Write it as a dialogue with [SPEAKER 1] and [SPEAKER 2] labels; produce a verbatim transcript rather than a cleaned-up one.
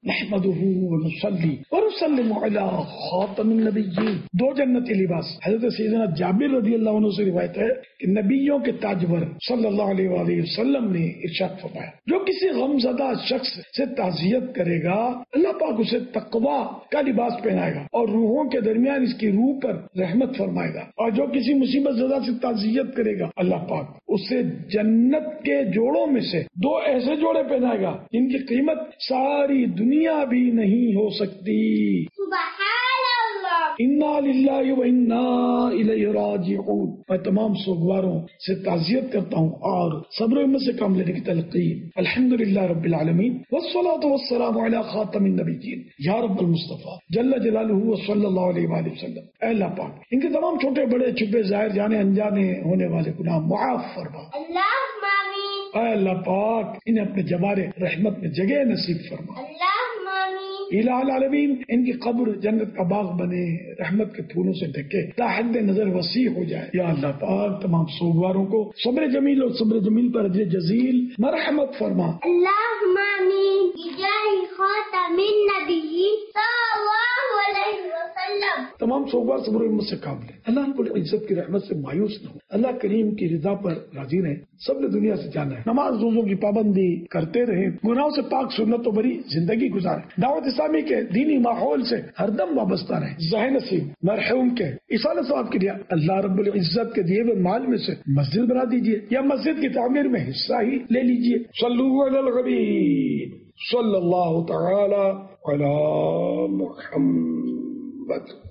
[SPEAKER 1] نحمده ونصلي ونسلم على خاتم النبیین. دو جنتی لباس. حضرت سیدنا جابر رضی اللہ عنہ سے روایت ہے کہ نبیوں کے تاجور صلی اللہ علیہ وآلہ وسلم نے ارشاد فرمایا جو کسی غم زدہ شخص سے تعزیت کرے گا اللہ پاک اسے تقویٰ کا لباس پہنائے گا اور روحوں کے درمیان اس کی روح پر رحمت فرمائے گا. اور جو کسی مصیبت زدہ سے تعزیت کرے گا اللہ پاک اسے جنت کے جوڑوں میں سے دو ایسے جوڑے پہنائے گا جن کی قیمت ساری دنیا بھی نہیں ہو سکتی.
[SPEAKER 2] سبحان اللہ.
[SPEAKER 1] انا للہ و انا الیہ راجعون. میں تمام سوگواروں سے تعزیت کرتا ہوں اور صبر و ہمت سے کام لینے کی تلقین. الحمدللہ رب العالمین والصلاة والسلام علی خاتم النبیین. یا رب المصطفیٰ جل جلالہ صلی اللہ علیہ وآلہ وسلم. اے اللہ پاک ان کے تمام چھوٹے بڑے چھپے ظاہر جانے انجانے ہونے والے گناہ معاف فرما.
[SPEAKER 2] اللہم آمین.
[SPEAKER 1] اے اللہ پاک انہیں اپنے جبار رحمت میں جگہ نصیب فرما.
[SPEAKER 2] اللہم آمین.
[SPEAKER 1] الہ العالمین ان کی قبر جنت کا باغ بنے رحمت کے پھولوں سے ڈھکے تا حد نظر وسیع ہو جائے. یا اللہ پاک تمام سوگواروں کو صبر جمیل اور صبر جمیل پر اجر جزیل مرحمت فرما.
[SPEAKER 2] اللہم آمین. بجاہ خاتم النبیین صلی اللہ علیہ وسلم.
[SPEAKER 1] تمام سوگوار صبر و ہمت سے کام لیں. اللہ رب العزت کی رحمت سے مایوس نہ ہو. اللہ کریم کی رضا پر راضی رہیں. سب نے دنیا سے جانا ہے. نماز روزوں کی پابندی کرتے رہیں. گناہوں سے پاک سنت و بری زندگی گزاریں. دعوت اسلامی کے دینی ماحول سے ہر دم وابستہ رہیں. ذہن نصیب مرحوم کے اصال ثواب کے لیے اللہ رب العزت کے دیے ہوئے مال میں سے مسجد بنا دیجیے یا مسجد کی تعمیر میں حصہ ہی لے لیجیے. صلو علی الحبیب صلی اللہ تعالی علی محمد.